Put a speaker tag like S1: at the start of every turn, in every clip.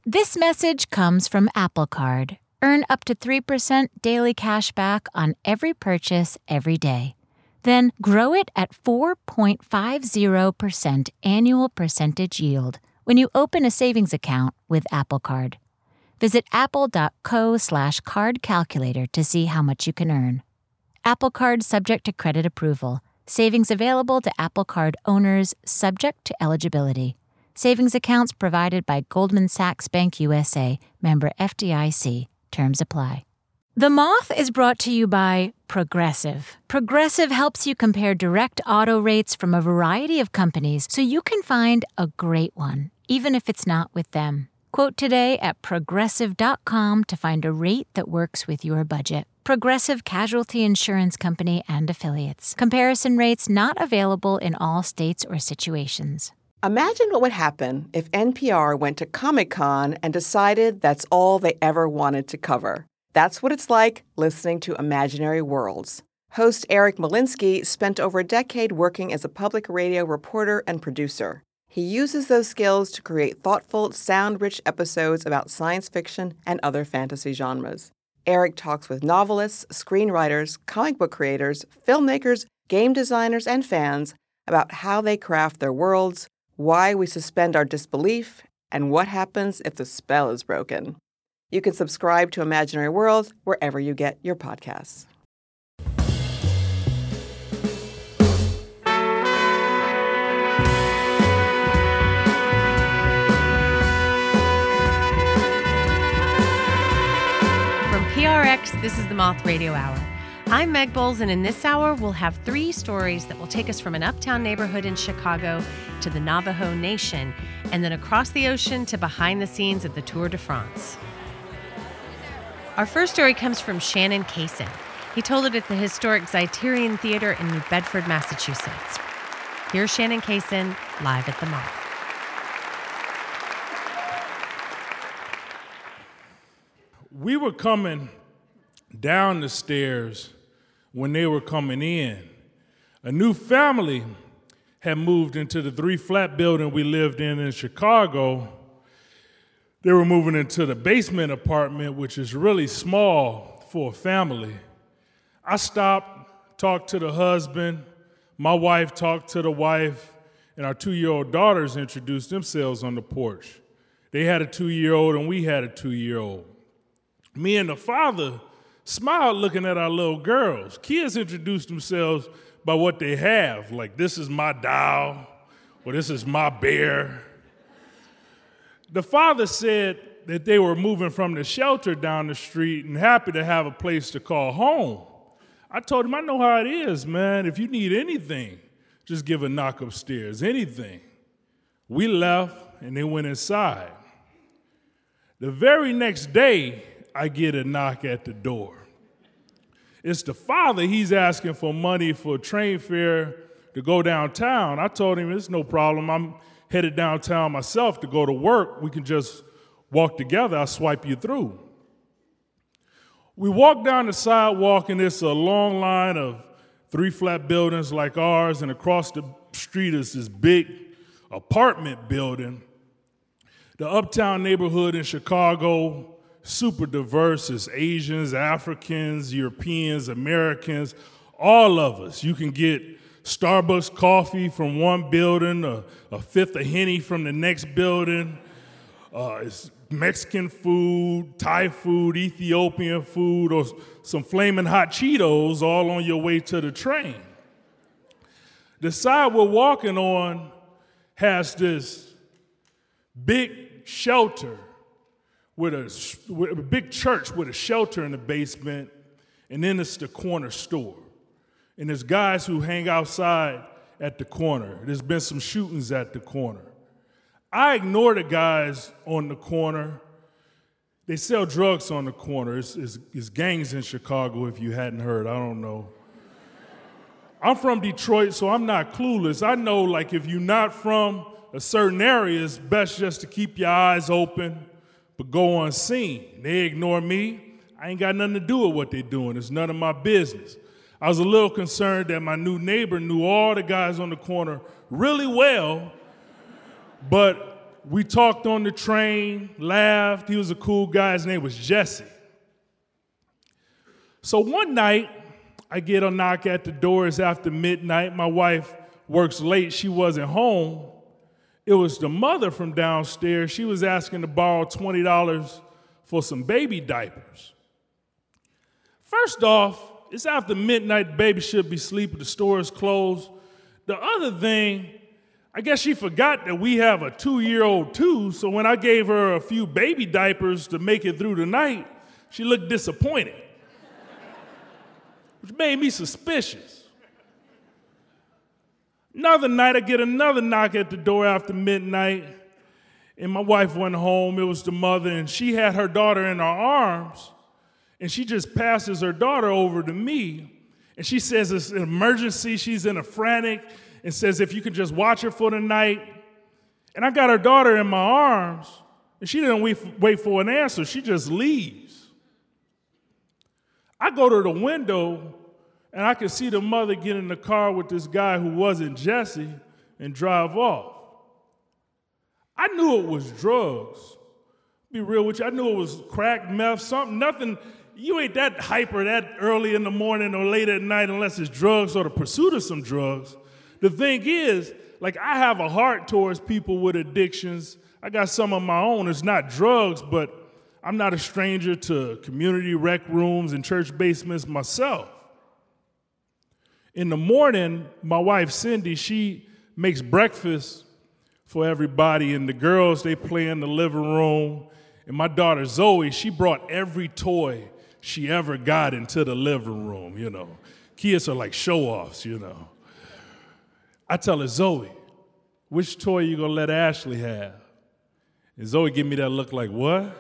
S1: This message comes from Apple Card. Earn up to 3% daily cash back on every purchase every day. Then grow it at 4.50% annual percentage yield when you open a savings account with Apple Card. Visit apple.co/card calculator to see how much you can earn. Apple Card subject to credit approval. Savings available to Apple Card owners subject to eligibility. Savings accounts provided by Goldman Sachs Bank USA, member FDIC. Terms apply. The Moth is brought to you by Progressive. Progressive helps you compare direct auto rates from a variety of companies so you can find a great one, even if it's not with them. Quote today at progressive.com to find a rate that works with your budget. Progressive Casualty Insurance Company and Affiliates. Comparison rates not available in all states or situations.
S2: Imagine what would happen if NPR went to Comic-Con and decided that's all they ever wanted to cover. That's what it's like listening to Imaginary Worlds. Host Eric Molinsky spent over a decade working as a public radio reporter and producer. He uses those skills to create thoughtful, sound-rich episodes about science fiction and other fantasy genres. Eric talks with novelists, screenwriters, comic book creators, filmmakers, game designers, and fans about how they craft their worlds, why we suspend our disbelief, and what happens if the spell is broken. You can subscribe to Imaginary Worlds wherever you get your podcasts.
S3: From PRX, this is the Moth Radio Hour. I'm Meg Bowles, and in this hour, we'll have 3 stories that will take us from an uptown neighborhood in Chicago to the Navajo Nation, and then across the ocean to behind the scenes of the Tour de France. Our first story comes from Shannon Kaysen. He told it at the historic Zeiterion Theater in New Bedford, Massachusetts. Here's Shannon Kaysen, live at the Moth.
S4: We were coming down the stairs when they were coming in. A new family had moved into the 3-flat building we lived in Chicago. They were moving into the basement apartment, which is really small for a family. I stopped, talked to the husband, my wife talked to the wife, and our 2-year-old daughters introduced themselves on the porch. They had a 2-year-old and we had a 2-year-old. Me and the father smiled looking at our little girls. Kids introduced themselves by what they have, like this is my doll, or this is my bear. The father said that they were moving from the shelter down the street and happy to have a place to call home. I told him, I know how it is, man. If you need anything, just give a knock upstairs, anything. We left and they went inside. The very next day, I get a knock at the door. It's the father. He's asking for money for a train fare to go downtown. I told him, it's no problem. I'm headed downtown myself to go to work. We can just walk together. I'll swipe you through. We walk down the sidewalk, and it's a long line of 3-flat buildings like ours, and across the street is this big apartment building. The uptown neighborhood in Chicago, super diverse. It's Asians, Africans, Europeans, Americans, all of us. You can get Starbucks coffee from one building, a fifth of Henny from the next building. It's Mexican food, Thai food, Ethiopian food, or some flaming hot Cheetos all on your way to the train. The side we're walking on has this big shelter with a big church with a shelter in the basement, and then it's the corner store. And there's guys who hang outside at the corner. There's been some shootings at the corner. I ignore the guys on the corner. They sell drugs on the corner. It's gangs in Chicago, if you hadn't heard. I don't know. I'm from Detroit, so I'm not clueless. I know, like, if you're not from a certain area, it's best just to keep your eyes open, but go unseen. They ignore me. I ain't got nothing to do with what they're doing. It's none of my business. I was a little concerned that my new neighbor knew all the guys on the corner really well, but We talked on the train, laughed. He was a cool guy. His name was Jesse. So one night, I get a knock at the door. It's after midnight. My wife works late. She wasn't home. It was the mother from downstairs. She was asking to borrow $20 for some baby diapers. First off, it's after midnight. The baby should be sleeping. The store is closed. The other thing, I guess she forgot that we have a 2-year-old too, so when I gave her a few baby diapers to make it through the night, she looked disappointed, which made me suspicious. Another night, I get another knock at the door after midnight, and my wife went home. It was the mother, and she had her daughter in her arms, and she just passes her daughter over to me, and she says it's an emergency. She's in a frantic, and says if you could just watch her for the night. And I got her daughter in my arms, and she didn't wait for an answer. She just leaves. I go to the window, and I can see the mother get in the car with this guy who wasn't Jesse and drive off. I knew it was drugs. Be real with you, I knew it was crack, meth, something, nothing. You ain't that hyper that early in the morning or late at night unless it's drugs or the pursuit of some drugs. The thing is, like, I have a heart towards people with addictions. I got some of my own. It's not drugs, but I'm not a stranger to community rec rooms and church basements myself. In the morning, my wife, Cindy, she makes breakfast for everybody, and the girls, they play in the living room. And my daughter, Zoe, she brought every toy she ever got into the living room, you know. Kids are like show-offs, you know. I tell her, Zoe, which toy you gonna let Ashley have? And Zoe give me that look like, what?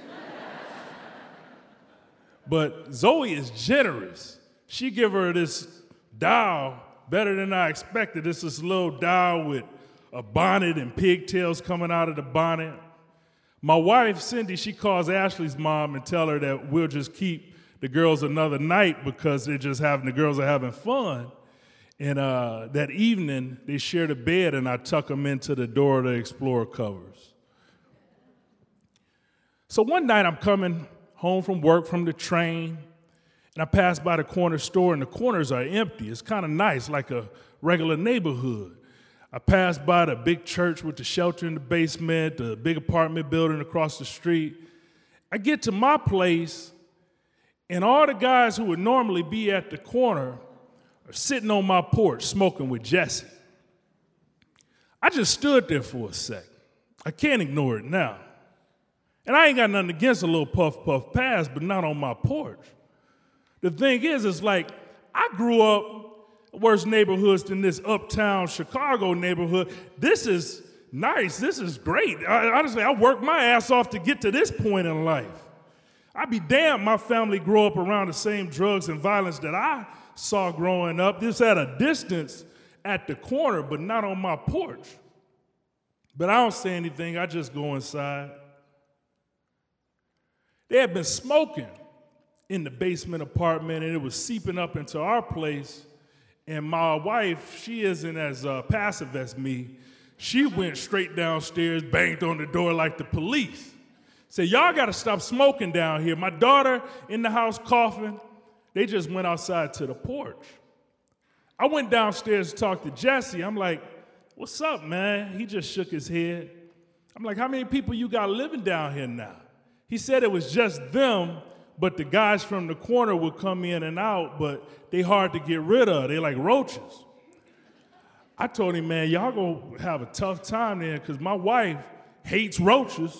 S4: But Zoe is generous. She give her this doll, better than I expected. This little doll with a bonnet and pigtails coming out of the bonnet. My wife, Cindy, she calls Ashley's mom and tell her that we'll just keep the girls another night because the girls are having fun. And that evening, they shared a bed, and I tuck them into the Dora the Explorer covers. So one night, I'm coming home from work from the train, and I pass by the corner store, and the corners are empty. It's kind of nice, like a regular neighborhood. I pass by the big church with the shelter in the basement, the big apartment building across the street. I get to my place, and all the guys who would normally be at the corner sitting on my porch smoking with Jesse. I just stood there for a sec. I can't ignore it now. And I ain't got nothing against a little puff pass, but not on my porch. The thing is, it's like I grew up worse neighborhoods than this uptown Chicago neighborhood. This is nice. This is great. Honestly, I worked my ass off to get to this point in life. I'd be damned my family grew up around the same drugs and violence that I saw growing up. This at a distance at the corner, but not on my porch. But I don't say anything. I just go inside. They had been smoking in the basement apartment, and it was seeping up into our place. And my wife, she isn't as passive as me. She went straight downstairs, banged on the door like the police. Said, y'all got to stop smoking down here. My daughter in the house coughing. They just went outside to the porch. I went downstairs to talk to Jesse. I'm like, what's up, man? He just shook his head. I'm like, how many people you got living down here now? He said it was just them, but the guys from the corner would come in and out, but they hard to get rid of. They like roaches. I told him, man, y'all gonna have a tough time there because my wife hates roaches.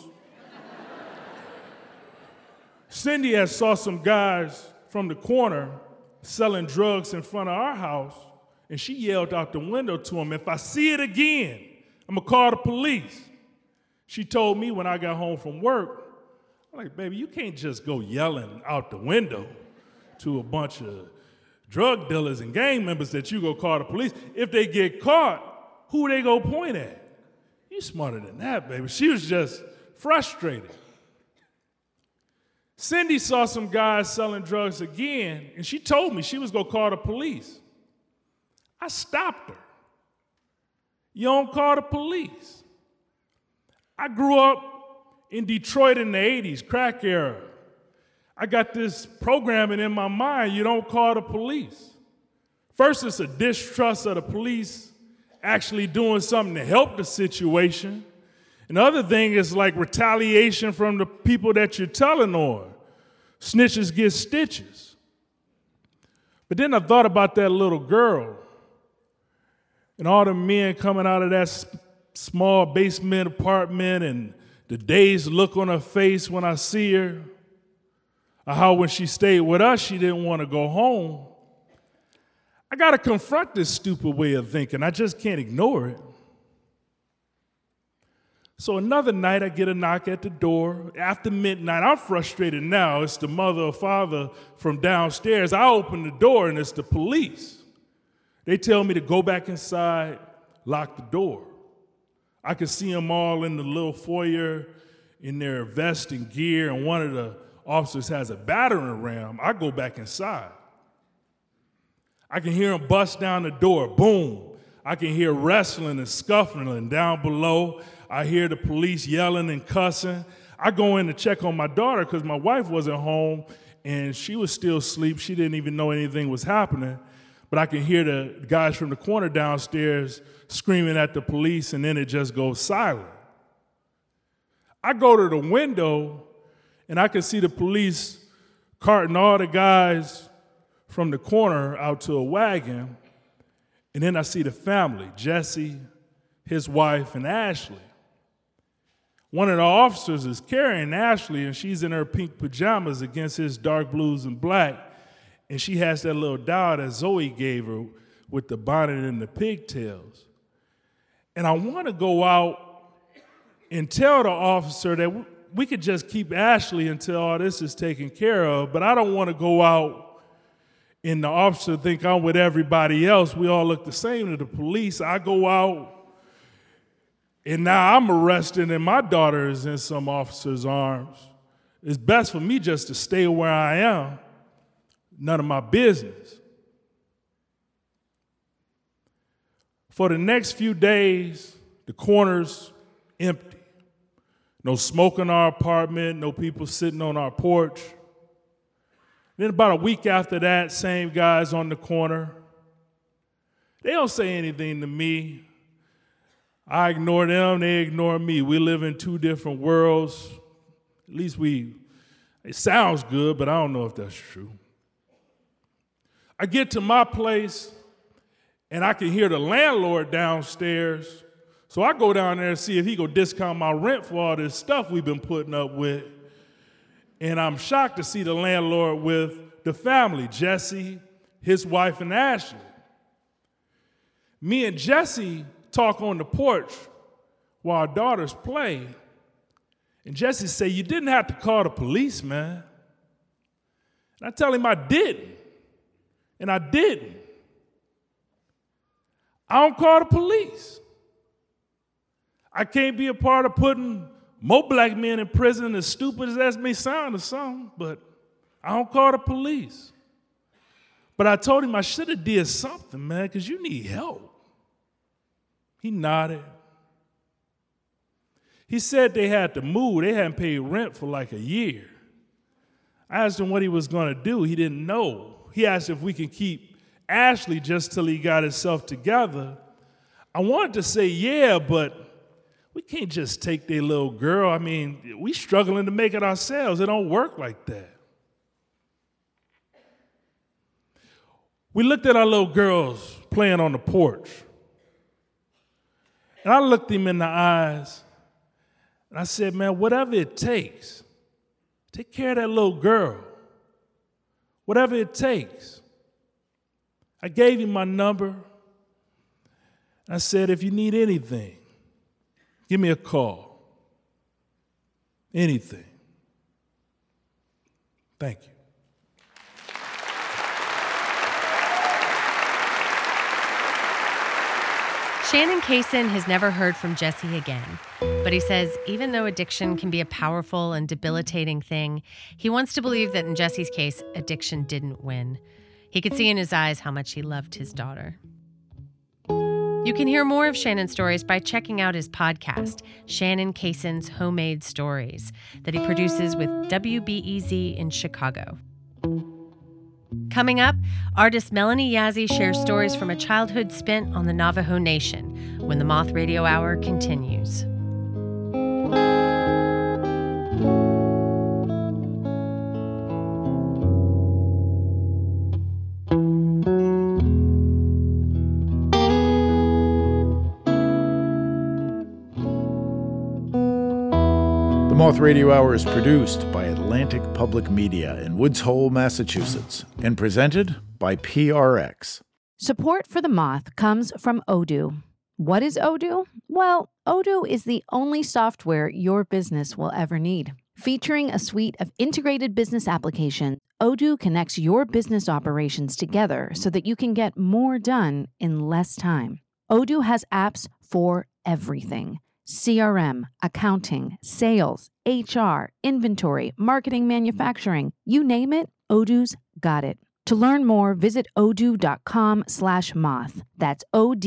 S4: Cindy had saw some guys from the corner selling drugs in front of our house, and she yelled out the window to him, if I see it again, I'm gonna call the police. She told me when I got home from work, I'm like, baby, you can't just go yelling out the window to a bunch of drug dealers and gang members that you go call the police. If they get caught, who they go point at? You smarter than that, baby. She was just frustrated. Cindy saw some guys selling drugs again, and she told me she was going to call the police. I stopped her. You don't call the police. I grew up in Detroit in the 80s, crack era. I got this programming in my mind, you don't call the police. First, it's a distrust of the police actually doing something to help the situation. And the other thing is like retaliation from the people that you're telling on. Snitches get stitches. But then I thought about that little girl and all the men coming out of that small basement apartment and the dazed look on her face when I see her. Or how when she stayed with us, she didn't want to go home. I got to confront this stupid way of thinking. I just can't ignore it. So another night, I get a knock at the door. After midnight, I'm frustrated now. It's the mother or father from downstairs. I open the door, and it's the police. They tell me to go back inside, lock the door. I can see them all in the little foyer in their vest and gear, and one of the officers has a battering ram. I go back inside. I can hear them bust down the door, boom. I can hear wrestling and scuffling down below. I hear the police yelling and cussing. I go in to check on my daughter because my wife wasn't home and she was still asleep. She didn't even know anything was happening. But I can hear the guys from the corner downstairs screaming at the police, and then it just goes silent. I go to the window and I can see the police carting all the guys from the corner out to a wagon. And then I see the family, Jesse, his wife, and Ashley. One of the officers is carrying Ashley, and she's in her pink pajamas against his dark blues and black. And she has that little doll that Zoe gave her with the bonnet and the pigtails. And I want to go out and tell the officer that we could just keep Ashley until all this is taken care of, but I don't want to go out and the officer think I'm with everybody else. We all look the same to the police. I go out, and now I'm arrested, and my daughter is in some officer's arms. It's best for me just to stay where I am. None of my business. For the next few days, the corner's empty. No smoke in our apartment, no people sitting on our porch. Then about a week after that, same guys on the corner. They don't say anything to me. I ignore them, they ignore me. We live in two different worlds. At least it sounds good, but I don't know if that's true. I get to my place, and I can hear the landlord downstairs. So I go down there and see if he gonna discount my rent for all this stuff we've been putting up with. And I'm shocked to see the landlord with the family, Jesse, his wife, and Ashley. Me and Jesse talk on the porch while our daughters play. And Jesse say, "You didn't have to call the police, man." And I tell him I didn't. And I didn't. I don't call the police. I can't be a part of putting more black men in prison, as stupid as that may sound or something, but I don't call the police. But I told him I should have did something, man, because you need help. He nodded. He said they had to move. They hadn't paid rent for like a year. I asked him what he was going to do. He didn't know. He asked if we could keep Ashley just till he got himself together. I wanted to say yeah, but we can't just take their little girl. I mean, we struggling to make it ourselves. It don't work like that. We looked at our little girls playing on the porch. And I looked him in the eyes, and I said, man, whatever it takes, take care of that little girl. Whatever it takes. I gave him my number. I said, if you need anything, give me a call. Anything. Thank you.
S3: Shannon Kaysen has never heard from Jesse again, but he says even though addiction can be a powerful and debilitating thing, he wants to believe that in Jesse's case, addiction didn't win. He could see in his eyes how much he loved his daughter. You can hear more of Shannon's stories by checking out his podcast, Shannon Cason's Homemade Stories, that he produces with WBEZ in Chicago. Coming up, artist Melanie Yazzie shares stories from a childhood spent on the Navajo Nation when the Moth Radio Hour continues.
S5: The Moth Radio Hour is produced by Atlantic Public Media in Woods Hole, Massachusetts, and presented by PRX.
S6: Support for The Moth comes from Odoo. What is Odoo? Well, Odoo is the only software your business will ever need. Featuring a suite of integrated business applications, Odoo connects your business operations together so that you can get more done in less time. Odoo has apps for everything: CRM, accounting, sales, HR, inventory, marketing, manufacturing. You name it, Odoo's got it. To learn more, visit odoo.com/moth. That's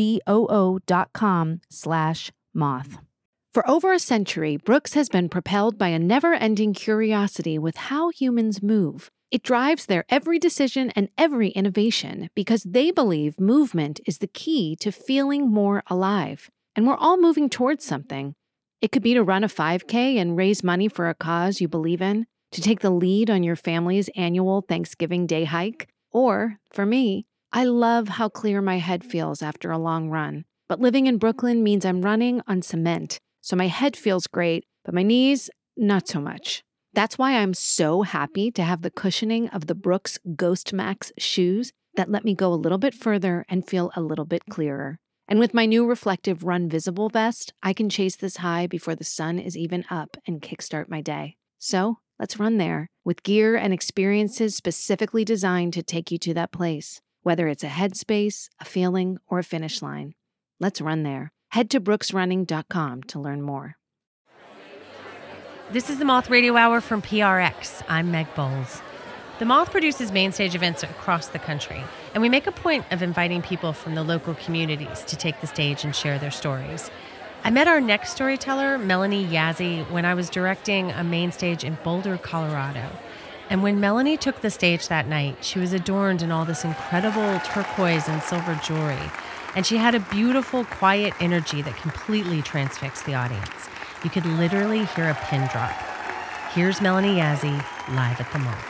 S6: odoo.com/moth. For over a century, Brooks has been propelled by a never-ending curiosity with how humans move. It drives their every decision and every innovation because they believe movement is the key to feeling more alive. And we're all moving towards something. It could be to run a 5K and raise money for a cause you believe in, to take the lead on your family's annual Thanksgiving Day hike. Or, for me, I love how clear my head feels after a long run. But living in Brooklyn means I'm running on cement, so my head feels great, but my knees, not so much. That's why I'm so happy to have the cushioning of the Brooks Ghost Max shoes that let me go a little bit further and feel a little bit clearer. And with my new reflective Run Visible vest, I can chase this high before the sun is even up and kickstart my day. So let's run there with gear and experiences specifically designed to take you to that place, whether it's a headspace, a feeling, or a finish line. Let's run there. Head to brooksrunning.com to learn more.
S3: This is the Moth Radio Hour from PRX. I'm Meg Bowles. The Moth produces mainstage events across the country, and we make a point of inviting people from the local communities to take the stage and share their stories. I met our next storyteller, Melanie Yazzie, when I was directing a main stage in Boulder, Colorado. And when Melanie took the stage that night, she was adorned in all this incredible turquoise and silver jewelry. And she had a beautiful, quiet energy that completely transfixed the audience. You could literally hear a pin drop. Here's Melanie Yazzie live at the Moth.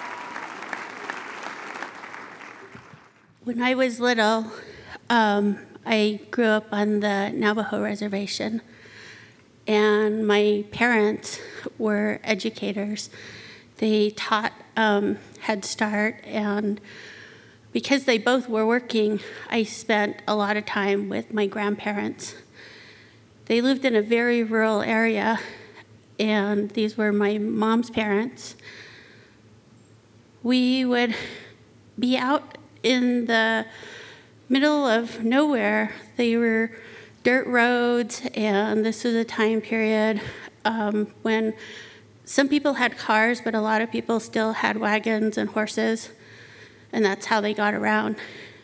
S7: When I was little, I grew up on the Navajo reservation, and my parents were educators. They taught Head Start, and because they both were working, I spent a lot of time with my grandparents. They lived in a very rural area, and these were my mom's parents. We would be out in the middle of nowhere. They were dirt roads, and this was a time period when some people had cars, but a lot of people still had wagons and horses, and that's how they got around.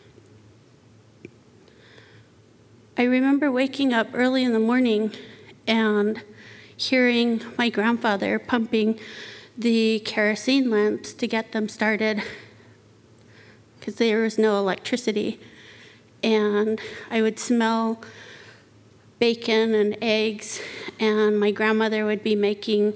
S7: I remember waking up early in the morning and hearing my grandfather pumping the kerosene lamps to get them started because there was no electricity. And I would smell bacon and eggs, and my grandmother would be making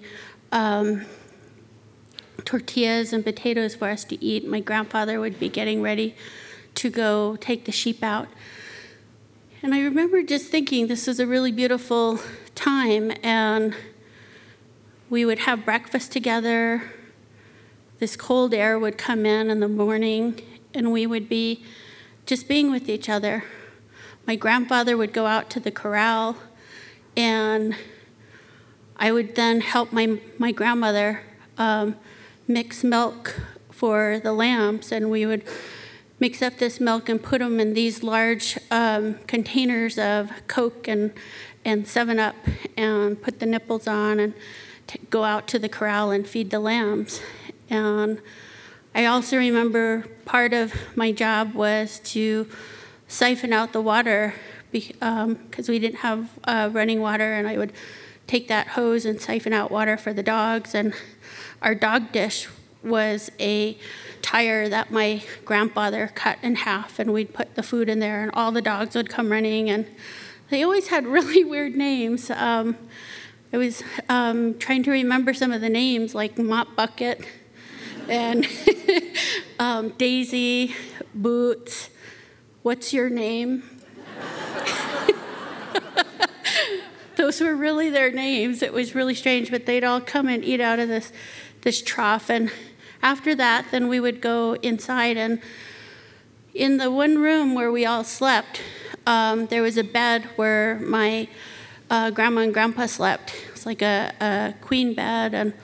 S7: tortillas and potatoes for us to eat. My grandfather would be getting ready to go take the sheep out. And I remember just thinking this was a really beautiful time, and we would have breakfast together. This cold air would come in the morning, and we would be just being with each other. My grandfather would go out to the corral, and I would then help my grandmother mix milk for the lambs, and we would mix up this milk and put them in these large containers of Coke and 7-Up and put the nipples on and go out to the corral and feed the lambs. And I also remember part of my job was to siphon out the water because we didn't have running water, and I would take that hose and siphon out water for the dogs. And our dog dish was a tire that my grandfather cut in half, and we'd put the food in there, and all the dogs would come running, and they always had really weird names. I was trying to remember some of the names, like Mop Bucket and Daisy, Boots, What's Your Name? Those were really their names. It was really strange, but they'd all come and eat out of this trough. And after that, then we would go inside, and in the one room where we all slept, there was a bed where my grandma and grandpa slept. It was like a queen bed, and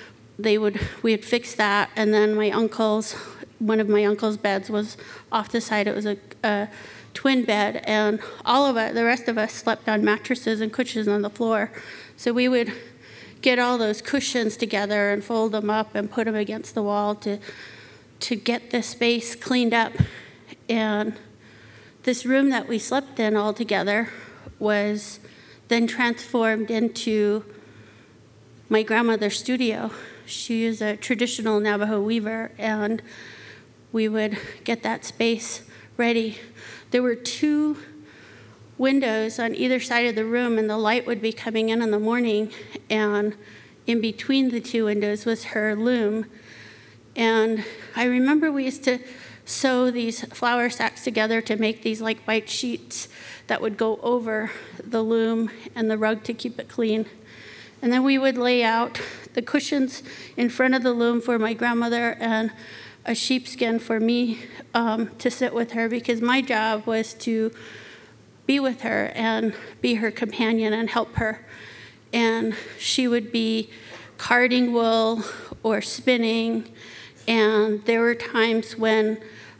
S7: we had fixed that. And then one of my uncle's beds was off the side. It was a twin bed, and the rest of us slept on mattresses and cushions on the floor. So we would get all those cushions together and fold them up and put them against the wall to get this space cleaned up. And this room that we slept in all together was then transformed into my grandmother's studio. She is a traditional Navajo weaver, and we would get that space ready. There were 2 windows on either side of the room, and the light would be coming in the morning, and in between the 2 windows was her loom. And I remember we used to sew these flour sacks together to make these like white sheets that would go over the loom and the rug to keep it clean. And then we would lay out the cushions in front of the loom for my grandmother and a sheepskin for me to sit with her, because my job was to be with her and be her companion and help her. And she would be carding wool or spinning, and there were times when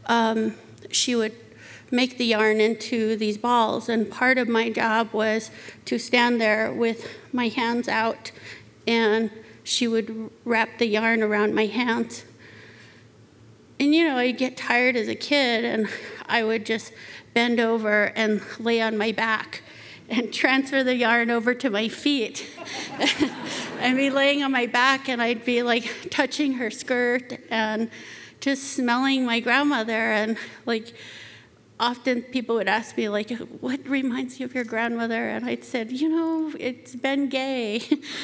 S7: she would make the yarn into these balls, and part of my job was to stand there with my hands out, and she would wrap the yarn around my hands. And I'd get tired as a kid, and I would just bend over and lay on my back and transfer the yarn over to my feet. I'd be laying on my back, and I'd be like touching her skirt and just smelling my grandmother. And like often people would ask me, like, what reminds you of your grandmother? And I'd said, it's Ben Gay.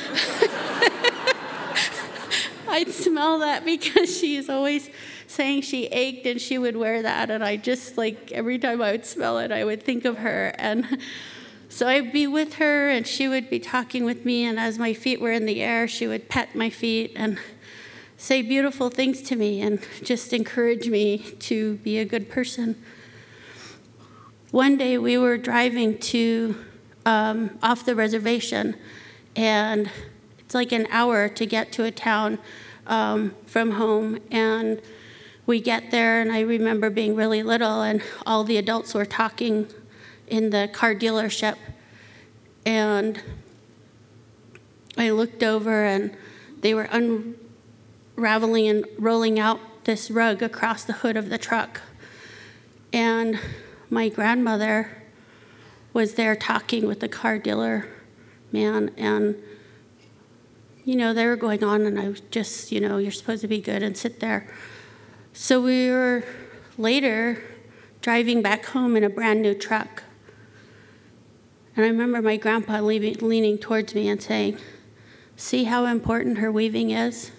S7: I'd smell that because she's always saying she ached and she would wear that, and I just, like, every time I would smell it, I would think of her. And so I'd be with her, and she would be talking with me, and as my feet were in the air, she would pet my feet and say beautiful things to me and just encourage me to be a good person. One day we were driving to off the reservation, and it's like an hour to get to a town from home, and we get there, and I remember being really little, and all the adults were talking in the car dealership, and I looked over, and they were unraveling and rolling out this rug across the hood of the truck, and my grandmother was there talking with the car dealer man, and they were going on, and I was just, you're supposed to be good and sit there. So we were later driving back home in a brand new truck. And I remember my grandpa leaning towards me and saying, "See how important her weaving is?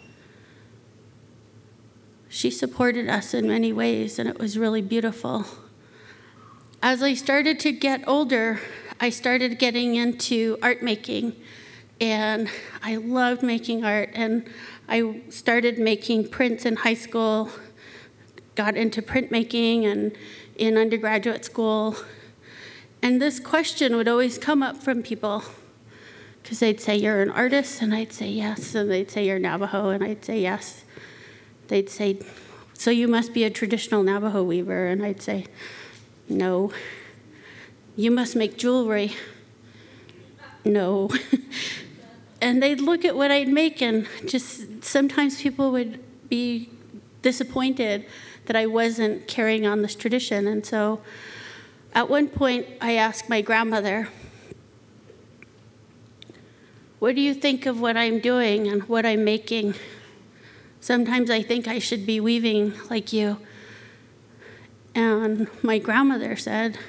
S7: She supported us in many ways, and it was really beautiful." As I started to get older, I started getting into art making. And I loved making art, and I started making prints in high school, got into printmaking and in undergraduate school. And this question would always come up from people, because they'd say, "You're an artist?" And I'd say, "Yes." And they'd say, "You're Navajo?" And I'd say, "Yes." They'd say, "So you must be a traditional Navajo weaver?" And I'd say, "No." "You must make jewelry?" "No." And they'd look at what I'd make, and just sometimes people would be disappointed that I wasn't carrying on this tradition. And so At one point, I asked my grandmother, "What do you think of what I'm doing and what I'm making? Sometimes I think I should be weaving like you." And my grandmother said,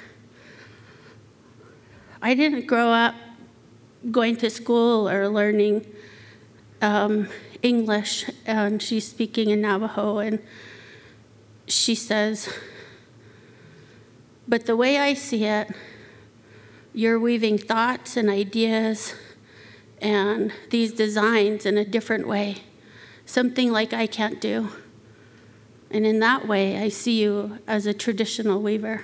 S7: "I didn't grow up going to school or learning English," and she's speaking in Navajo, and she says, "But the way I see it, you're weaving thoughts and ideas and these designs in a different way, something like I can't do. And in that way, I see you as a traditional weaver."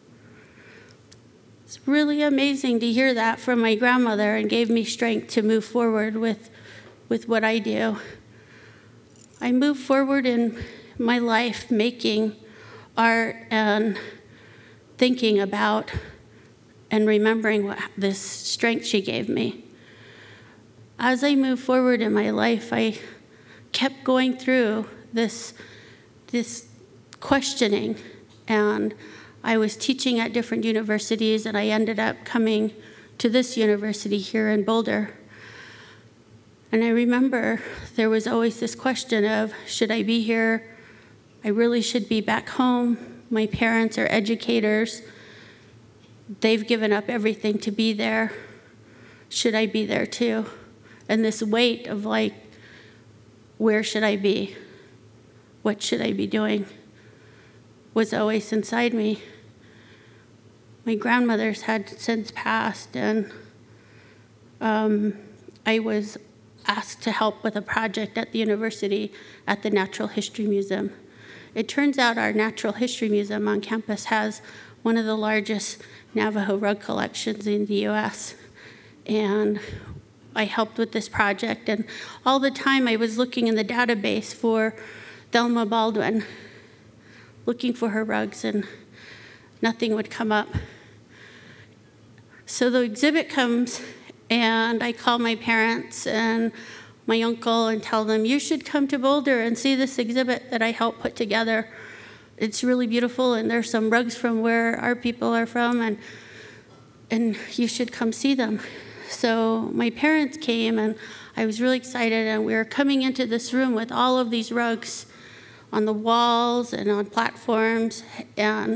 S7: It's really amazing to hear that from my grandmother, and gave me strength to move forward with what I do. I move forward in my life making art and thinking about and remembering this strength she gave me. As I move forward in my life, I kept going through this questioning, and I was teaching at different universities, and I ended up coming to this university here in Boulder. And I remember there was always this question of, should I be here? I really should be back home. My parents are educators. They've given up everything to be there. Should I be there too? And this weight of like, where should I be? What should I be doing? Was always inside me. My grandmother's had since passed, and I was asked to help with a project at the university at the Natural History Museum. It turns out our Natural History Museum on campus has one of the largest Navajo rug collections in the U.S., and I helped with this project, and all the time I was looking in the database for Thelma Baldwin, looking for her rugs, and nothing would come up. So the exhibit comes, and I call my parents and my uncle and tell them, "You should come to Boulder and see this exhibit that I helped put together. It's really beautiful, and there's some rugs from where our people are from, and you should come see them." So my parents came, and I was really excited, and we were coming into this room with all of these rugs on the walls and on platforms, and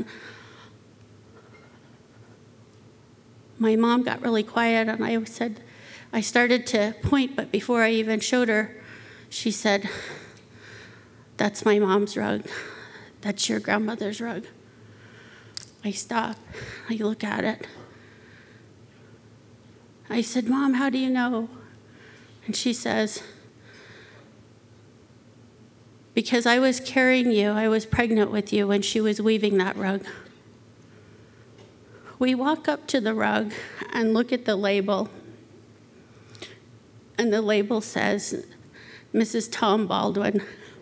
S7: my mom got really quiet, and I started to point, but before I even showed her, she said, "That's my mom's rug. That's your grandmother's rug." I stop, I look at it. I said, "Mom, how do you know?" And she says, "Because I was carrying you, I was pregnant with you when she was weaving that rug." We walk up to the rug and look at the label, and the label says, "Mrs. Tom Baldwin."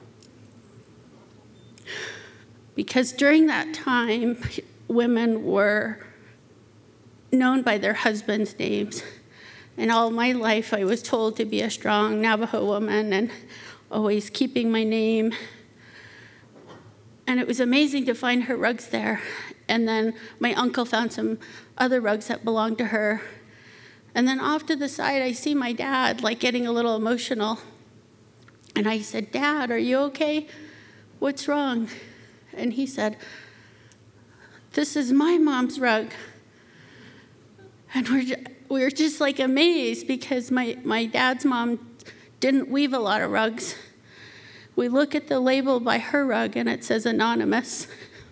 S7: Because during that time, women were known by their husbands' names. And all my life, I was told to be a strong Navajo woman and always keeping my name. And it was amazing to find her rugs there. And then my uncle found some other rugs that belonged to her. And then off to the side, I see my dad like getting a little emotional. And I said, "Dad, are you okay? What's wrong?" And he said, "This is my mom's rug." And we were just like amazed, because my dad's mom didn't weave a lot of rugs. We look at the label by her rug, and it says anonymous.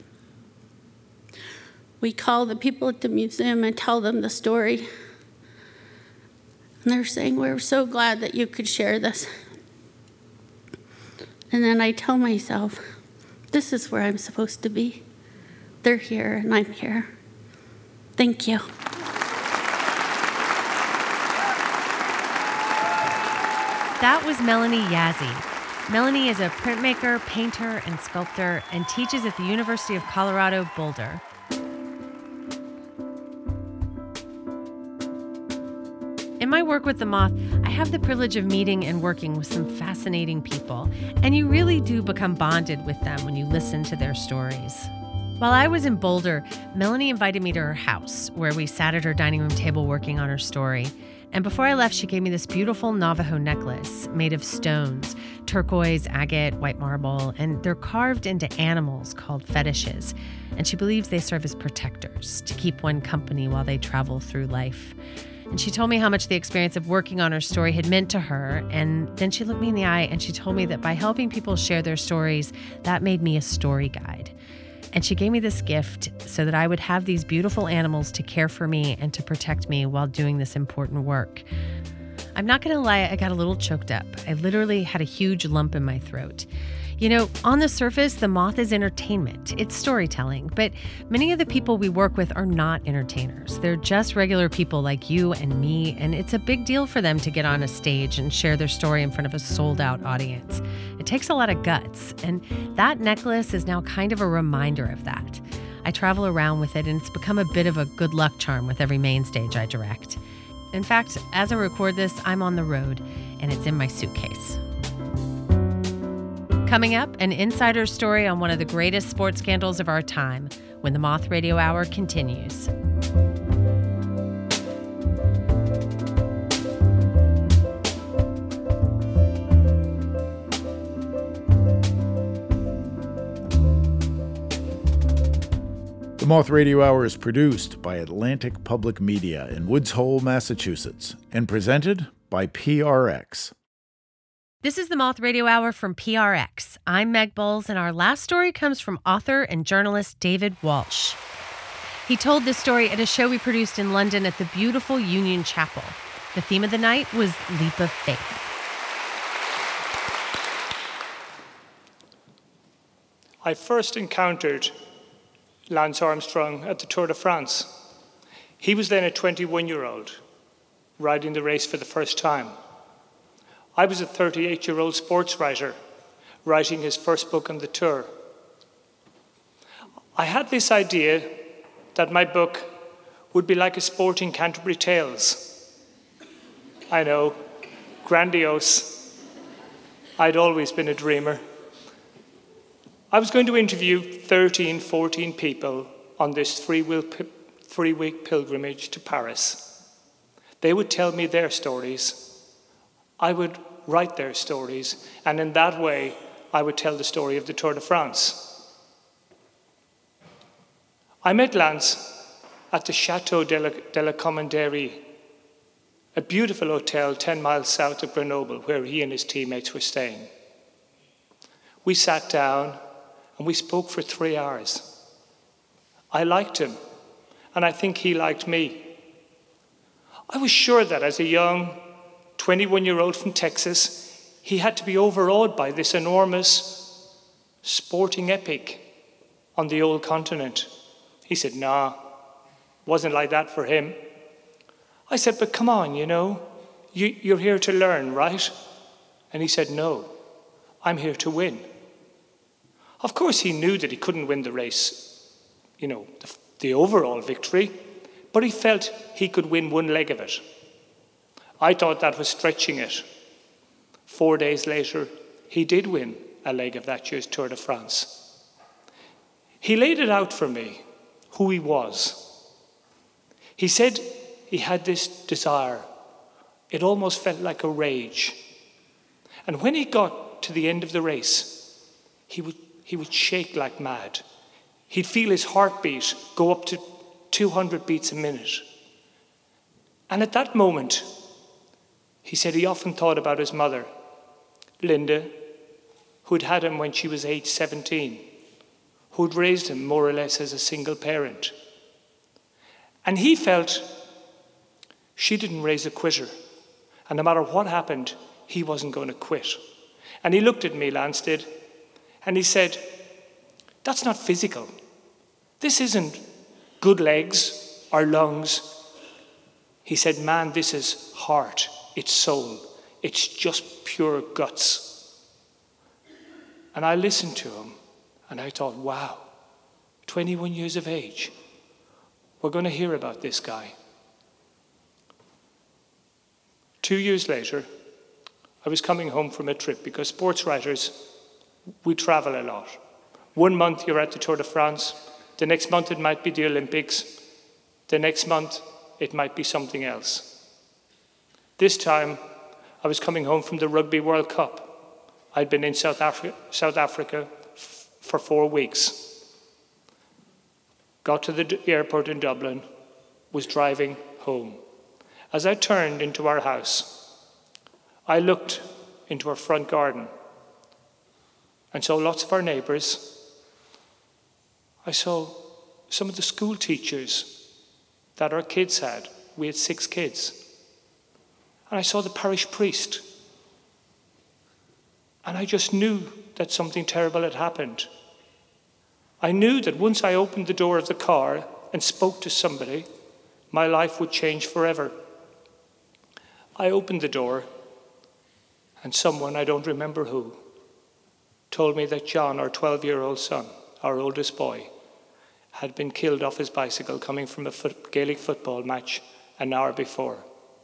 S7: We call the people at the museum and tell them the story. And they're saying, "We're so glad that you could share this." And then I tell myself, this is where I'm supposed to be. They're here, and I'm here. Thank you.
S3: That was Melanie Yazzie. Melanie is a printmaker, painter, and sculptor, and teaches at the University of Colorado, Boulder. In my work with The Moth, I have the privilege of meeting and working with some fascinating people, and you really do become bonded with them when you listen to their stories. While I was in Boulder, Melanie invited me to her house, where we sat at her dining room table working on her story. And before I left, she gave me this beautiful Navajo necklace made of stones, turquoise, agate, white marble, and they're carved into animals called fetishes. And she believes they serve as protectors to keep one company while they travel through life. And she told me how much the experience of working on her story had meant to her. And then she looked me in the eye and she told me that by helping people share their stories, that made me a story guide. And she gave me this gift so that I would have these beautiful animals to care for me and to protect me while doing this important work. I'm not going to lie, I got a little choked up. I literally had a huge lump in my throat. You know, on the surface, The Moth is entertainment. It's storytelling. But many of the people we work with are not entertainers. They're just regular people like you and me, and it's a big deal for them to get on a stage and share their story in front of a sold-out audience. It takes a lot of guts, and that necklace is now kind of a reminder of that. I travel around with it, and it's become a bit of a good luck charm with every main stage I direct. In fact, as I record this, I'm on the road, and it's in my suitcase. Coming up, an insider story on one of the greatest sports scandals of our time when the Moth Radio Hour continues.
S5: The Moth Radio Hour is produced by Atlantic Public Media in Woods Hole, Massachusetts, and presented by PRX.
S3: This is the Moth Radio Hour from PRX. I'm Meg Bowles, and our last story comes from author and journalist David Walsh. He told this story at a show we produced in London at the beautiful Union Chapel. The theme of the night was Leap of Faith.
S8: I first encountered Lance Armstrong at the Tour de France. He was then a 21-year-old, riding the race for the first time. I was a 38-year-old sports writer, writing his first book on the Tour. I had this idea that my book would be like a sporting Canterbury Tales. I know, grandiose. I'd always been a dreamer. I was going to interview 13, 14 people on this three-week pilgrimage to Paris. They would tell me their stories. I would write their stories, and in that way, I would tell the story of the Tour de France. I met Lance at the Château de la Commanderie, a beautiful hotel 10 miles south of Grenoble, where he and his teammates were staying. We sat down, and we spoke for 3 hours. I liked him, and I think he liked me. I was sure that as a young 21-year-old from Texas, he had to be overawed by this enormous sporting epic on the old continent. He said, nah, wasn't like that for him. I said, but come on, you're here to learn, right? And he said, no, I'm here to win. Of course, he knew that he couldn't win the race, the overall victory, but he felt he could win one leg of it. I thought that was stretching it. 4 days later, he did win a leg of that year's Tour de France. He laid it out for me, who he was. He said he had this desire. It almost felt like a rage. And when he got to the end of the race, he would shake like mad. He'd feel his heartbeat go up to 200 beats a minute. And at that moment, he said he often thought about his mother, Linda, who'd had him when she was age 17, who'd raised him more or less as a single parent. And he felt she didn't raise a quitter. And no matter what happened, he wasn't going to quit. And he looked at me, Lance did, and he said, that's not physical. This isn't good legs or lungs. He said, man, this is heart. It's soul. It's just pure guts. And I listened to him, and I thought, wow, 21 years of age. We're going to hear about this guy. 2 years later, I was coming home from a trip because sports writers, we travel a lot. 1 month you're at the Tour de France, The next month it might be the Olympics. The next month it might be something else. This time I was coming home from the Rugby World Cup. I'd been in South Africa for 4 weeks. Got to the airport in Dublin, was driving home. As I turned into our house, I looked into our front garden and saw lots of our neighbours. I saw some of the school teachers that our kids had. We had 6 kids. And I saw the parish priest. And I just knew that something terrible had happened. I knew that once I opened the door of the car and spoke to somebody, my life would change forever. I opened the door, and someone, I don't remember who, told me that John, our 12-year-old son, our oldest boy, had been killed off his bicycle coming from a Gaelic football match an hour before.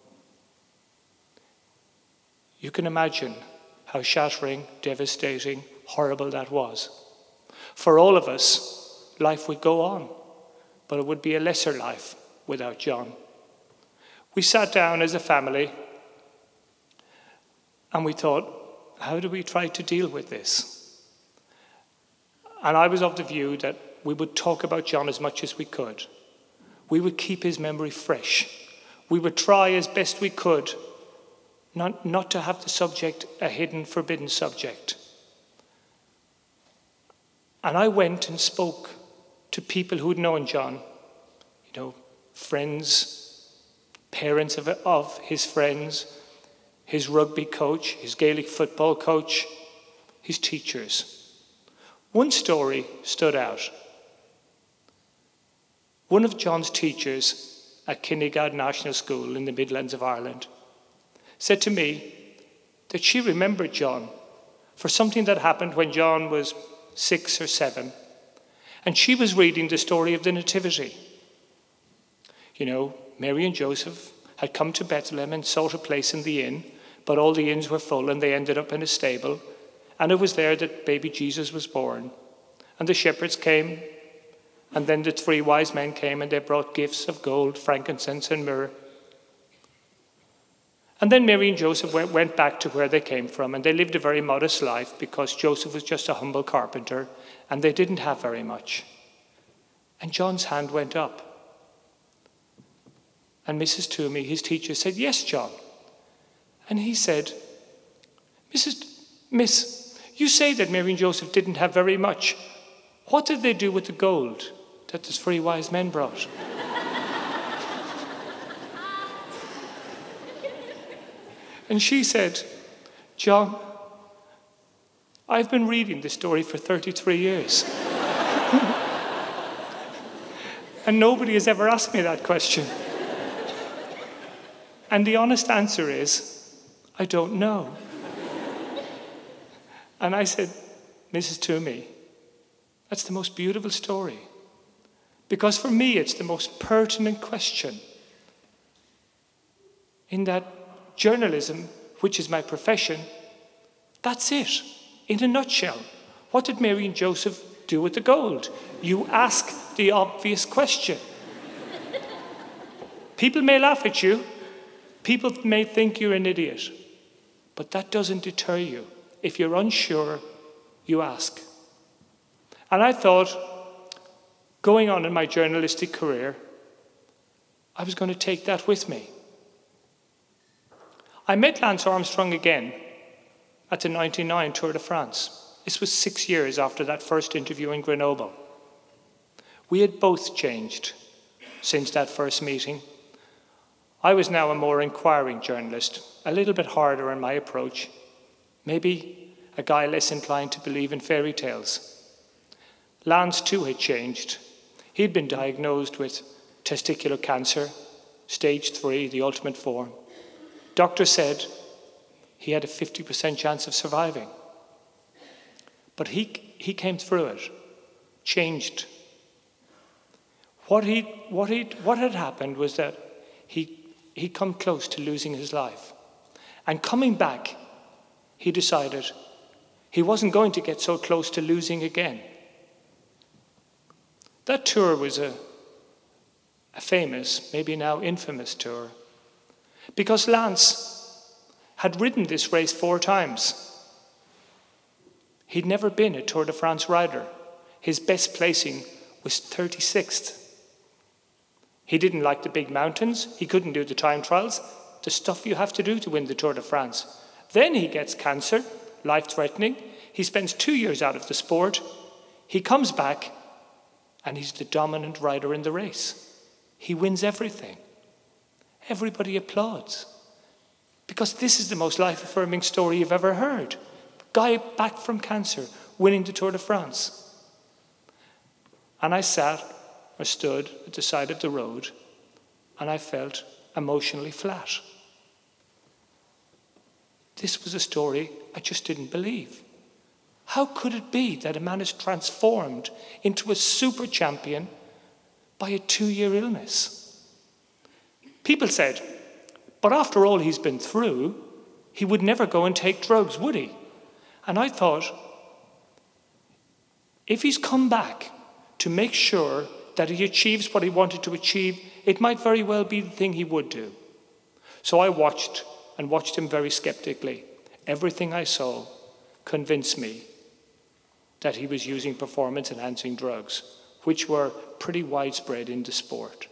S8: You can imagine how shattering, devastating, horrible that was. For all of us, life would go on, but it would be a lesser life without John. We sat down as a family and we thought, how do we try to deal with this? And I was of the view that we would talk about John as much as we could. We would keep his memory fresh. We would try as best we could not to have the subject a hidden, forbidden subject. And I went and spoke to people who'd known John, friends, parents of his friends, his rugby coach, his Gaelic football coach, his teachers. One story stood out. One of John's teachers at Kinnegad National School in the Midlands of Ireland said to me that she remembered John for something that happened when John was 6 or 7, and she was reading the story of the Nativity. Mary and Joseph had come to Bethlehem and sought a place in the inn, but all the inns were full and they ended up in a stable, and it was there that baby Jesus was born. And the shepherds came, and then the 3 wise men came and they brought gifts of gold, frankincense and myrrh. And then Mary and Joseph went back to where they came from, and they lived a very modest life because Joseph was just a humble carpenter and they didn't have very much. And John's hand went up. And Mrs. Toomey, his teacher, said, "Yes, John." And he said, Miss, you say that Mary and Joseph didn't have very much. What did they do with the gold that the 3 wise men brought? And she said, "John, I've been reading this story for 33 years. And nobody has ever asked me that question. And the honest answer is, I don't know." And I said, "Mrs. Toomey, that's the most beautiful story. Because for me, it's the most pertinent question. In that journalism, which is my profession, that's it, in a nutshell. What did Mary and Joseph do with the gold? You ask the obvious question. People may laugh at you. People may think you're an idiot. But that doesn't deter you. If you're unsure, you ask." And I thought, going on in my journalistic career, I was going to take that with me. I met Lance Armstrong again at the 1999 Tour de France. This was 6 years after that first interview in Grenoble. We had both changed since that first meeting. I was now a more inquiring journalist, a little bit harder in my approach, maybe a guy less inclined to believe in fairy tales. Lance too had changed. He'd been diagnosed with testicular cancer, stage 3, the ultimate form. Doctor said he had a 50% chance of surviving. But he came through it, changed. What had happened was that he'd come close to losing his life. And coming back, he decided he wasn't going to get so close to losing again. That tour was a famous, maybe now infamous tour, because Lance had ridden this race 4 times. He'd never been a Tour de France rider. His best placing was 36th. He didn't like the big mountains. He couldn't do the time trials, the stuff you have to do to win the Tour de France. Then he gets cancer, life-threatening. He spends 2 years out of the sport. He comes back, and he's the dominant rider in the race. He wins everything. Everybody applauds. Because this is the most life-affirming story you've ever heard. Guy back from cancer, winning the Tour de France. And I stood at the side of the road, and I felt emotionally flat. This was a story I just didn't believe. How could it be that a man is transformed into a super champion by a 2-year illness? People said, but after all he's been through, he would never go and take drugs, would he? And I thought, if he's come back to make sure that he achieves what he wanted to achieve, it might very well be the thing he would do. So I watched him very skeptically. Everything I saw convinced me that he was using performance-enhancing drugs, which were pretty widespread in the sport.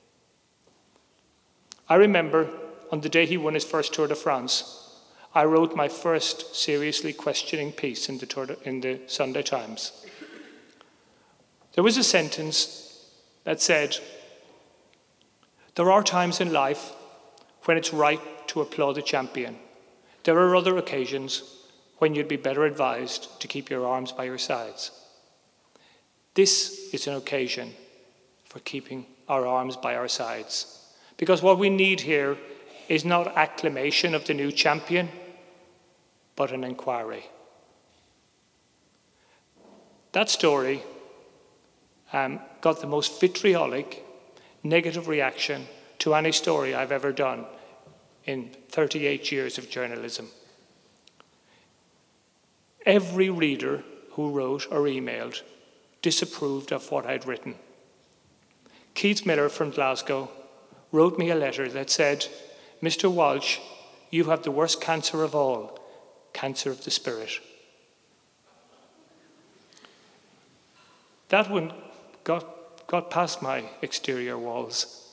S8: I remember on the day he won his first Tour de France, I wrote my first seriously questioning piece in the Sunday Times. There was a sentence that said, there are times in life when it's right to applaud a champion. There are other occasions when you'd be better advised to keep your arms by your sides. This is an occasion for keeping our arms by our sides. Because what we need here is not acclamation of the new champion, but an inquiry. That story got the most vitriolic, negative reaction to any story I've ever done in 38 years of journalism. Every reader who wrote or emailed disapproved of what I'd written. Keith Miller from Glasgow wrote me a letter that said, Mr. Walsh, you have the worst cancer of all, cancer of the spirit. That one got past my exterior walls.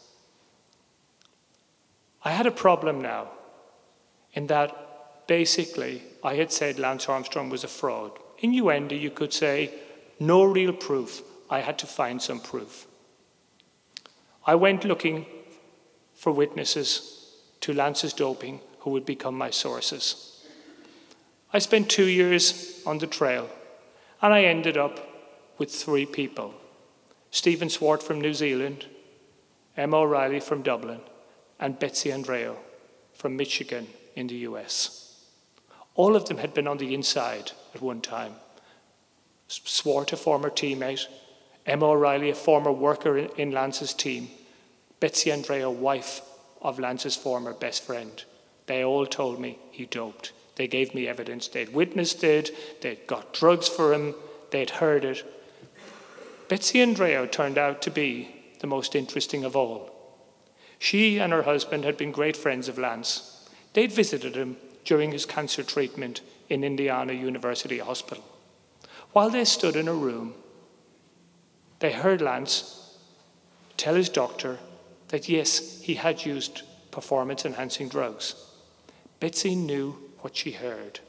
S8: I had a problem now, in that basically I had said Lance Armstrong was a fraud. Innuendo, you could say, no real proof. I had to find some proof. I went looking for witnesses to Lance's doping who would become my sources. I spent 2 years on the trail, and I ended up with 3 people. Stephen Swart from New Zealand, Emma O'Reilly from Dublin, and Betsy Andreo from Michigan in the US. All of them had been on the inside at one time. Swart, a former teammate, Emma O'Reilly, a former worker in Lance's team, Betsy Andreo, wife of Lance's former best friend. They all told me he doped. They gave me evidence. They'd witnessed it, they'd got drugs for him, they'd heard it. Betsy Andreo turned out to be the most interesting of all. She and her husband had been great friends of Lance. They'd visited him during his cancer treatment in Indiana University Hospital. While they stood in a room, they heard Lance tell his doctor that yes, he had used performance-enhancing drugs. Betsy knew what she heard.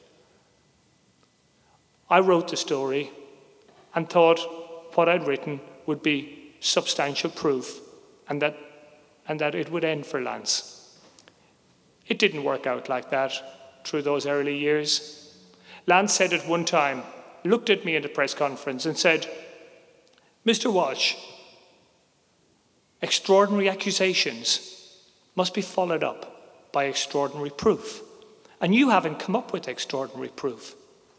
S8: I wrote the story and thought what I'd written would be substantial proof and that it would end for Lance. It didn't work out like that through those early years. Lance said at one time, looked at me at a press conference and said, Mr. Walsh, extraordinary accusations must be followed up by extraordinary proof. And you haven't come up with extraordinary proof.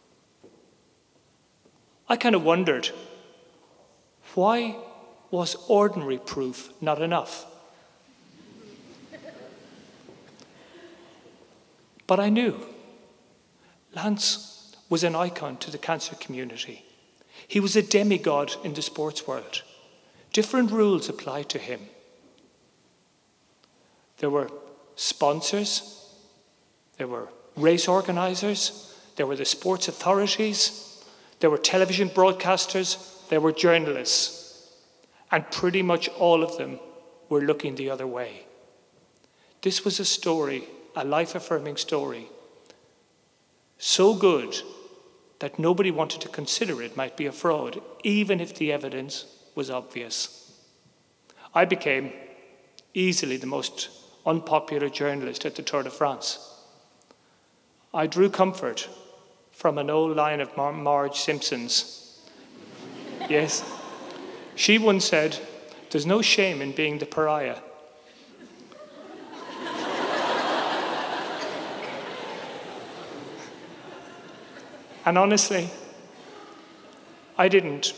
S8: I kind of wondered, why was ordinary proof not enough? But I knew Lance was an icon to the cancer community. He was a demigod in the sports world. different rules applied to him. There were sponsors, there were race organisers, there were the sports authorities, there were television broadcasters, there were journalists, and pretty much all of them were looking the other way. This was a story, a life-affirming story, so good that nobody wanted to consider it might be a fraud, even if the evidence was obvious. I became easily the most unpopular journalist at the Tour de France. I drew comfort from an old line of Marge Simpson's. Yes. She once said, "There's no shame in being the pariah." And honestly, I didn't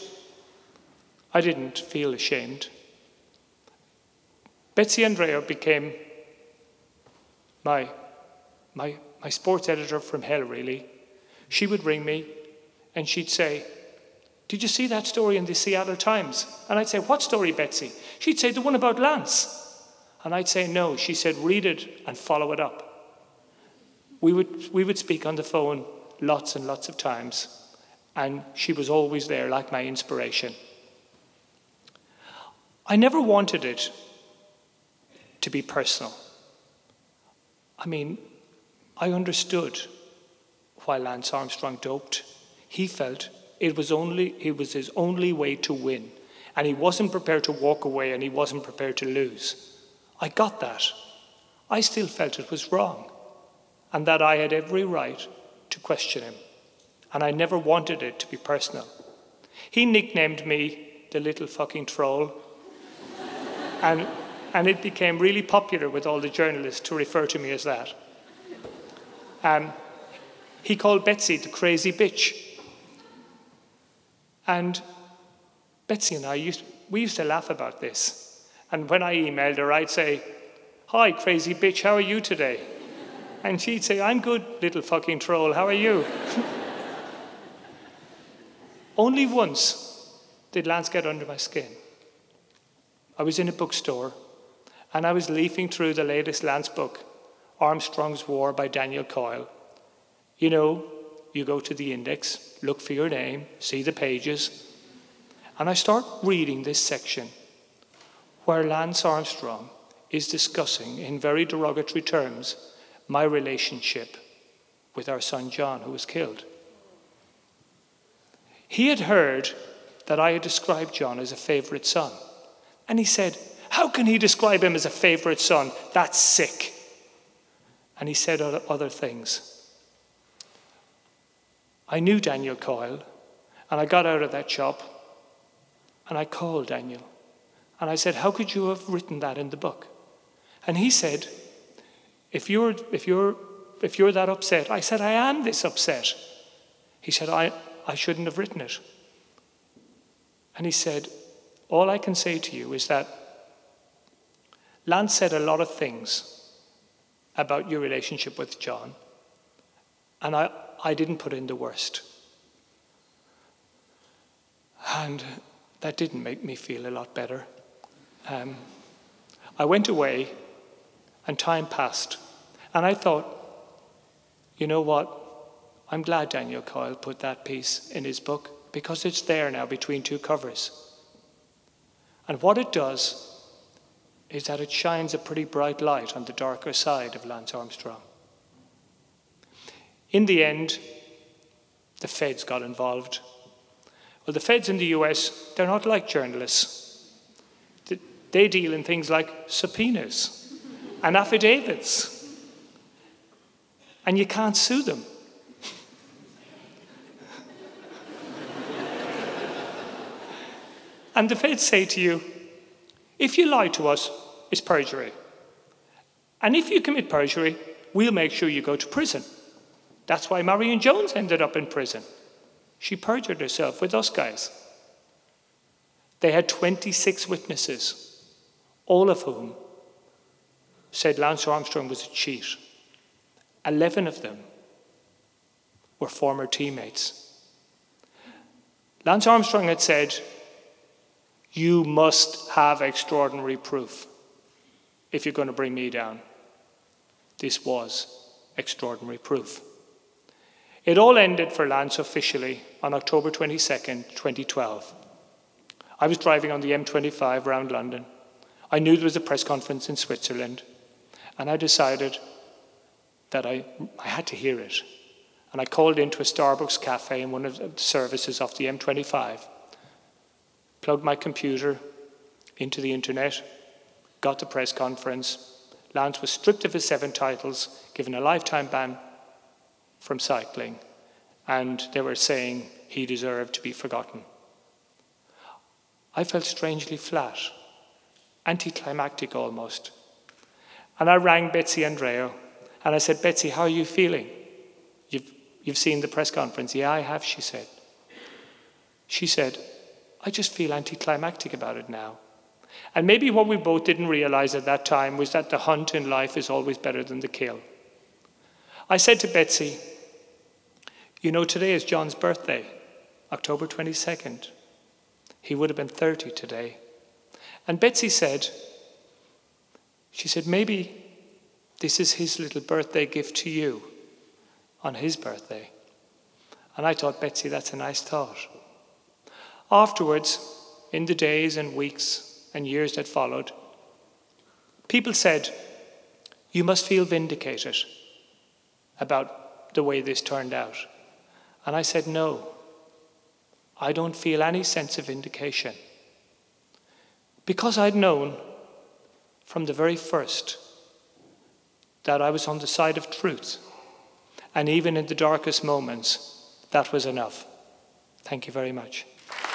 S8: feel ashamed. Betsy Andreo became my sports editor from hell, really. She would ring me and she'd say, "Did you see that story in the Seattle Times?" And I'd say, "What story, Betsy?" She'd say, "The one about Lance." And I'd say, "No." She said, "Read it and follow it up." We would speak on the phone lots and lots of times, and she was always there like my inspiration. I never wanted it to be personal. I mean, I understood why Lance Armstrong doped. He felt it was his only way to win, and he wasn't prepared to walk away, and he wasn't prepared to lose. I got that. I still felt it was wrong, and that I had every right to question him, and I never wanted it to be personal. He nicknamed me the little fucking troll, and it became really popular with all the journalists to refer to me as that. He called Betsy the crazy bitch. And Betsy and we used to laugh about this. And when I emailed her, I'd say, "Hi, crazy bitch, how are you today?" And she'd say, "I'm good, little fucking troll, how are you?" Only once did Lance get under my skin. I was in a bookstore, and I was leafing through the latest Lance book, Armstrong's War by Daniel Coyle. You know, you go to the index, look for your name, see the pages, and I start reading this section where Lance Armstrong is discussing in very derogatory terms my relationship with our son John, who was killed. He had heard that I had described John as a favourite son, and he said, "How can he describe him as a favourite son? That's sick." And he said other things. I knew Daniel Coyle, and I got out of that shop, and I called Daniel, and I said, "How could you have written that in the book?" And he said, If you're that upset," I said, "I am this upset." He said, I shouldn't have written it. And he said, "All I can say to you is that Lance said a lot of things about your relationship with John, and I didn't put in the worst. And that didn't make me feel a lot better. I went away, and time passed. And I thought, you know what? I'm glad Daniel Coyle put that piece in his book, because it's there now between two covers. And what it does is that it shines a pretty bright light on the darker side of Lance Armstrong. In the end, the feds got involved. Well, the feds in the US, they're not like journalists. They deal in things like subpoenas and affidavits. And you can't sue them. And the feds say to you, if you lie to us, it's perjury. And if you commit perjury, we'll make sure you go to prison. That's why Marion Jones ended up in prison. She perjured herself with us guys. They had 26 witnesses, all of whom said Lance Armstrong was a cheat. 11 of them were former teammates. Lance Armstrong had said, You must have extraordinary proof if you're going to bring me down. This was extraordinary proof. It all ended for Lance officially on October 22nd, 2012. I was driving on the M25 around London. I knew there was a press conference in Switzerland, and I decided that I had to hear it. And I called into a Starbucks cafe in one of the services off the M25, plugged my computer into the internet, got the press conference. Lance was stripped of his 7 titles, given a lifetime ban from cycling, and they were saying he deserved to be forgotten. I felt strangely flat, anticlimactic almost. And I rang Betsy Andreo, and I said, Betsy, how are you feeling? You've seen the press conference. Yeah, I have, she said. She said, I just feel anticlimactic about it now. And maybe what we both didn't realize at that time was that the hunt in life is always better than the kill. I said to Betsy, you know, today is John's birthday, October 22nd. He would have been 30 today. And Betsy said, maybe this is his little birthday gift to you on his birthday. And I thought, Betsy, that's a nice thought. Afterwards, in the days and weeks and years that followed, people said, you must feel vindicated about the way this turned out. And I said, no, I don't feel any sense of vindication. Because I'd known from the very first that I was on the side of truth. And even in the darkest moments, that was enough. Thank you very much.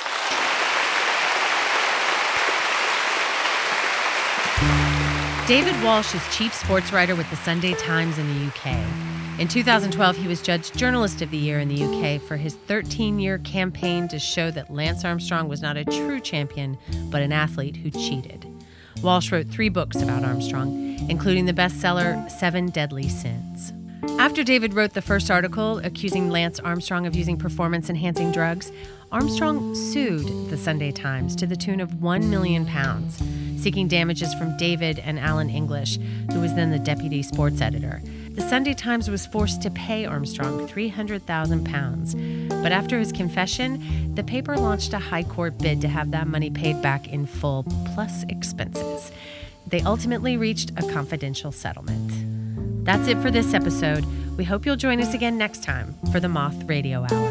S3: David Walsh is chief sports writer with the Sunday Times in the UK. In 2012, he was judged Journalist of the Year in the UK for his 13-year campaign to show that Lance Armstrong was not a true champion, but an athlete who cheated. Walsh wrote 3 books about Armstrong, including the bestseller 7 Deadly Sins. After David wrote the first article accusing Lance Armstrong of using performance-enhancing drugs, Armstrong sued the Sunday Times to the tune of £1 million, seeking damages from David and Alan English, who was then the deputy sports editor. The Sunday Times was forced to pay Armstrong £300,000. But after his confession, the paper launched a high court bid to have that money paid back in full, plus expenses. They ultimately reached a confidential settlement. That's it for this episode. We hope you'll join us again next time for the Moth Radio Hour.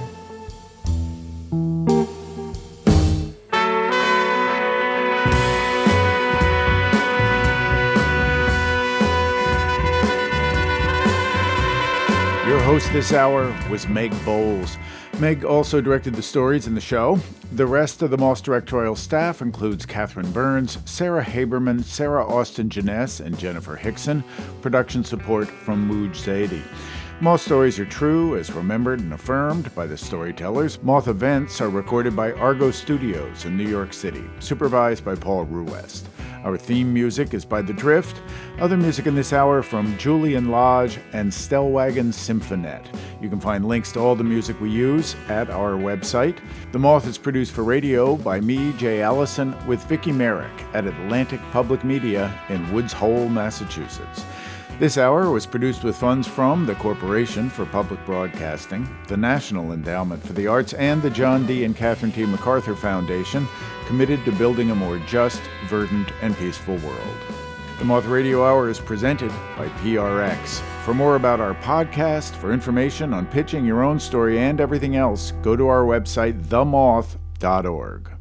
S5: Your host this hour was Meg Bowles. Meg also directed the stories in the show. The rest of the Moth directorial staff includes Catherine Burns, Sarah Haberman, Sarah Austin-Jeunesse, and Jennifer Hickson. Production support from Mooj Zaidi. Moth stories are true, as remembered and affirmed by the storytellers. Moth events are recorded by Argo Studios in New York City, supervised by Paul Ruwest. Our theme music is by The Drift. Other music in this hour from Julian Lodge and Stellwagen Symphonet. You can find links to all the music we use at our website. The Moth is produced for radio by me, Jay Allison, with Vicki Merrick at Atlantic Public Media in Woods Hole, Massachusetts. This hour was produced with funds from the Corporation for Public Broadcasting, the National Endowment for the Arts, and the John D. and Catherine T. MacArthur Foundation, committed to building a more just, verdant, and peaceful world. The Moth Radio Hour is presented by PRX. For more about our podcast, for information on pitching your own story and everything else, go to our website, themoth.org.